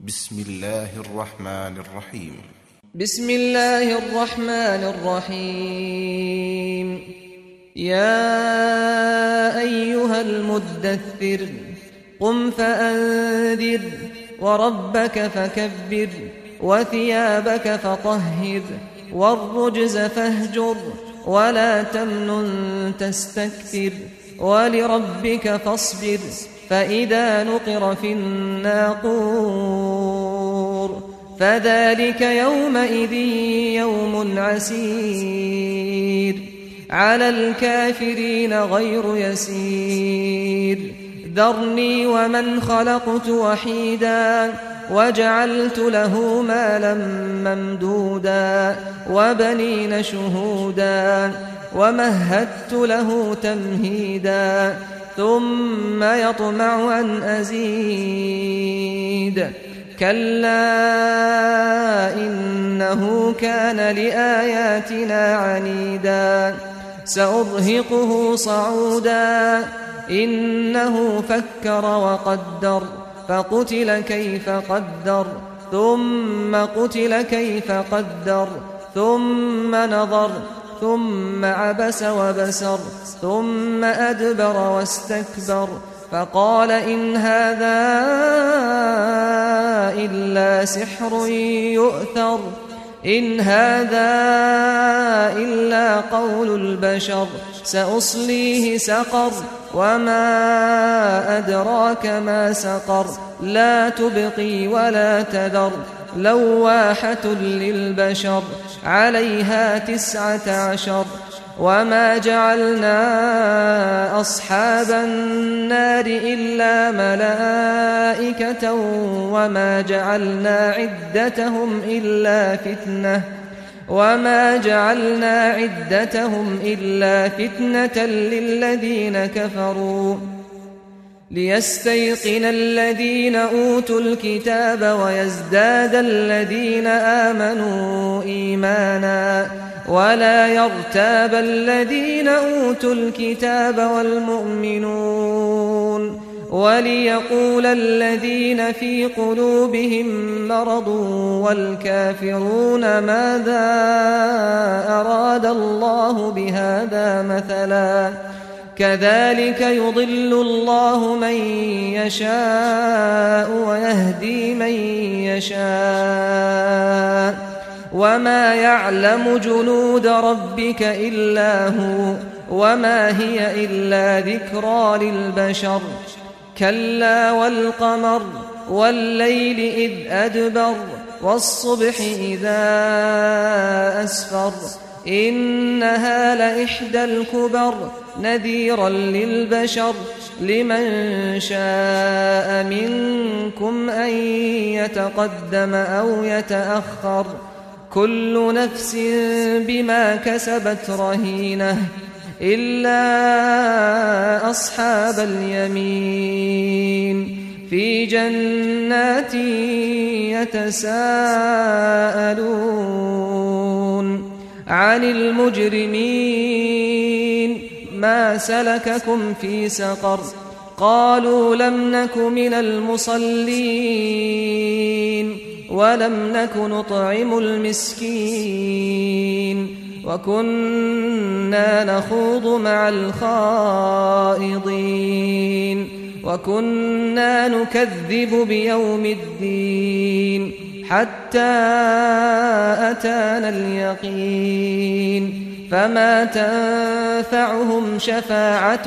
بسم الله الرحمن الرحيم. بسم الله الرحمن الرحيم. يا أيها المدثر قم فأنذر وربك فكبر وثيابك فطهر والرجز فاهجر ولا تمنن تستكثر ولربك فاصبر فإذا نقر في الناقور فذلك يومئذ يوم عسير على الكافرين غير يسير ذرني ومن خلقت وحيدا وجعلت له مالا ممدودا وبنين شهودا ومهدت له تمهيدا ثم يطمع أن أزيد كلا إنه كان لآياتنا عنيدا سأرهقه صعودا إنه فكر وقدر فقتل كيف قدر ثم قتل كيف قدر ثم نظر ثم عبس وبسر ثم أدبر واستكبر فقال إن هذا إلا سحر يؤثر إن هذا إلا قول البشر سأصليه سقر وما أدراك ما سقر لا تبقي ولا تذر لواحة للبشر عليها 19 وما جعلنا أصحاب النار إلا ملائكة وما جعلنا عدتهم إلا فتنة للذين كفروا ليستيقن الذين أوتوا الكتاب ويزداد الذين آمنوا إيمانا ولا يرتاب الذين أوتوا الكتاب والمؤمنون وليقول الذين في قلوبهم مرض والكافرون ماذا أراد الله بهذا مثلا كذلك يضل الله من يشاء ويهدي من يشاء وما يعلم جنود ربك إلا هو وما هي إلا ذكرى للبشر كلا والقمر والليل إذ أدبر والصبح إذا أسفر إنها لإحدى الكبر نذيرا للبشر لمن شاء منكم أن يتقدم أو يتأخر كل نفس بما كسبت رهينة إلا أصحاب اليمين في جنات يتساءلون عن المجرمين ما سلككم في سقر قالوا لم نك من المصلين ولم نك نطعم المسكين وكنا نخوض مع الخائضين وكنا نكذب بيوم الدين حتى أتانا اليقين فما تنفعهم شفاعة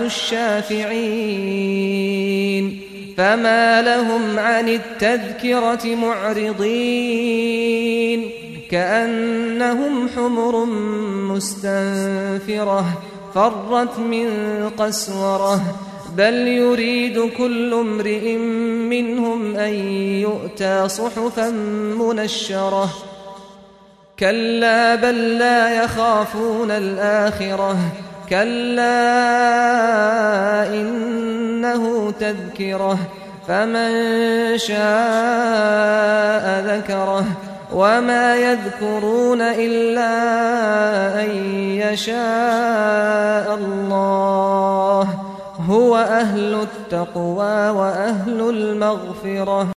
الشافعين فما لهم عن التذكرة معرضين كأنهم حمر مستنفرة فرت من قسورة بل يريد كل امرئ منهم أن يؤتى صحفا منشرة كلا بل لا يخافون الآخرة كلا إنه تذكرة فمن شاء ذكره وما يذكرون إلا أن يشاء الله هو أهل التقوى وأهل المغفرة